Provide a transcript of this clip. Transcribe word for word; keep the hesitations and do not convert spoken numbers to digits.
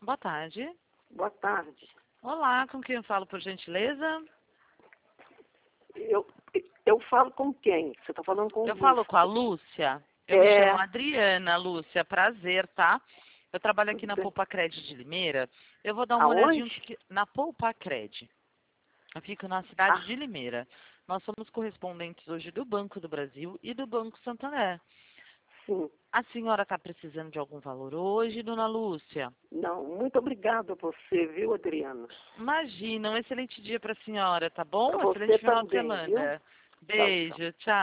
Boa tarde. Boa tarde. Olá, com quem eu falo, por gentileza? Eu, eu falo com quem? Você está falando com o Eu falo com a Lúcia. Eu me É. chamo Adriana, Lúcia. Prazer, tá? Eu trabalho aqui na Bem. Poupa Cred de Limeira. Eu vou dar uma Aonde? olhadinha que- na Poupa Cred. Eu fico na cidade Ah. de Limeira. Nós somos correspondentes hoje do Banco do Brasil e do Banco Santander. Sim. A senhora está precisando de algum valor hoje, dona Lúcia? Não, muito obrigada a você, viu, Adriana? Imagina, um excelente dia para a senhora, tá bom? Para Um você excelente final de também, viu? semana. Tchau, tchau. Beijo, tchau.